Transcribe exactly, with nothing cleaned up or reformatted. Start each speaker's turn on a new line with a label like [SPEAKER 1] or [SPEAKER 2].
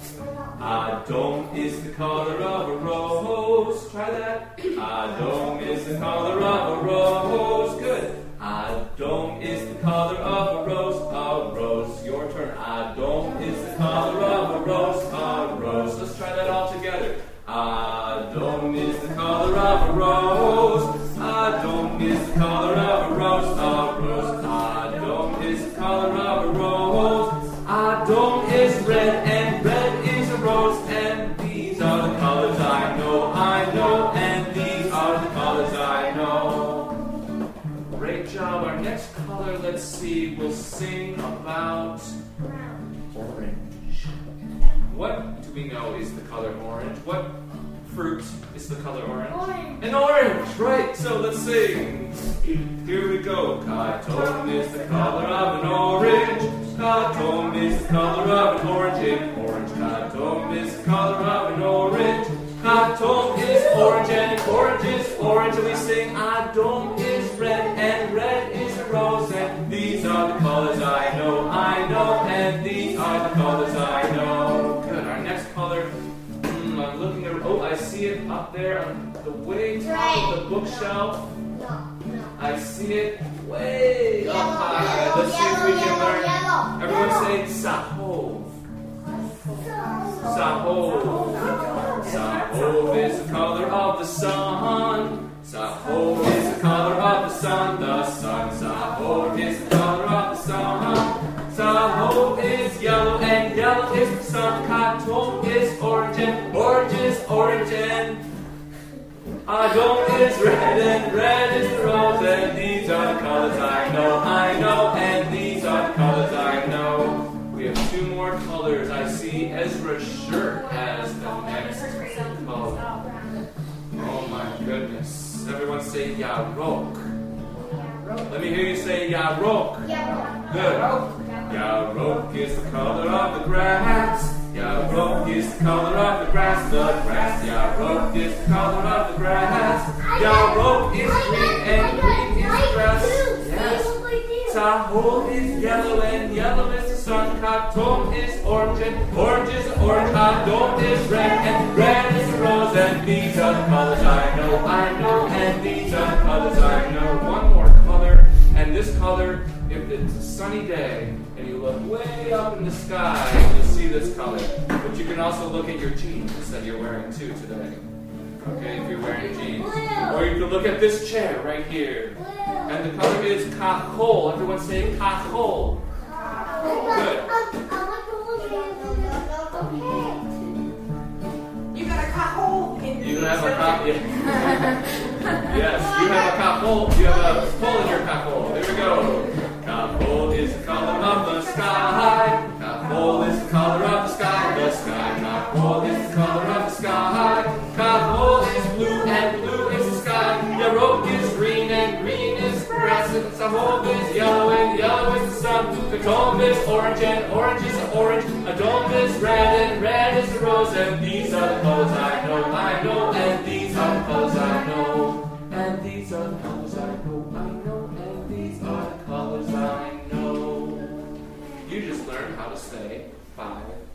[SPEAKER 1] Adom is the color of a rose. Try that. Adom is the color of a rose. Good. Adom is the color of a rose. A rose. Your turn. Adom is the color of a rose. A rose. Let's try that all together. Adom is the color of a rose. Adom is the color of a rose. A rose. Adom is the color of a rose. Adom is red and red is a rose. And these are the colors I know, I know. And these are the colors I know. Great job. Our next color, let's see, we'll sing about orange. What do we know is the color orange? What fruit is the color orange?
[SPEAKER 2] Orange.
[SPEAKER 1] An orange, right. So let's sing. Here we go. Katom is the color of an orange. Katom is the color of an orange. In orange. Katom is the color of an orange. Katom is orange and orange is orange. And we sing Adom is red and red is a rose. And these are the colors I know, I know. And these are the colors I know. Good. Our next color. I'm looking at, oh, I see it up there on the way top of the bookshelf.
[SPEAKER 2] No, no.
[SPEAKER 1] I see it way
[SPEAKER 2] Yellow,
[SPEAKER 1] up high.
[SPEAKER 2] yellow,
[SPEAKER 1] Let's see if we can
[SPEAKER 2] yellow,
[SPEAKER 1] learn.
[SPEAKER 2] yellow,
[SPEAKER 1] Everyone
[SPEAKER 2] yellow.
[SPEAKER 1] say Sahov. Sahov. Sahov is the color of the sun. Sahov is the color of the sun. The sun. Sahov is the color of the sun. Sahov is yellow and yellow is the sun. Katom is orange and orange is orange and Adom is red and red is the rose. And these are the colors I know, I know. And these are the colors I know. We have two more colors. I see Ezra's shirt has the next color. Oh my goodness. Everyone say Yarok. Let me hear you say Yarok. Good. Yarok is the color of the grass. Yarok is the color of the grass. The grass. Yarok is the color of the grass. Yarok is green and green is the grass. Yes. Sahov is yellow and yellow is the sun. Katom is orange and orange is orange. Adom is red and red is the rose. And these are the colors I know, I know. And these are the colors I know. One more color. And this color, if it's a sunny day and you look way up in the sky, you'll see this color. But you can also look at your jeans that you're wearing too today. Okay, if you're wearing jeans. Or you can look at this chair right here. And the color is Kahol. Everyone say Kahol. Good.
[SPEAKER 2] You got a kahol in your
[SPEAKER 1] You have a kahol. Yes, you have a kahol. You have a hole in your kahol. There we go. Kahol is the color of the sky. Kahol is the color of the sky. The sky. Kahol is the color of the sky. Kahol is blue and blue is the sky. Yarok is green and green is grass. And Sahov is yellow and yellow is the sun. Katom is orange and orange is orange. Adom is red and red is the rose. And these are the colors I know, I know. And these are the colors I know. And these are the colors I know, I know. And these are the colors I know. You just learned how to say five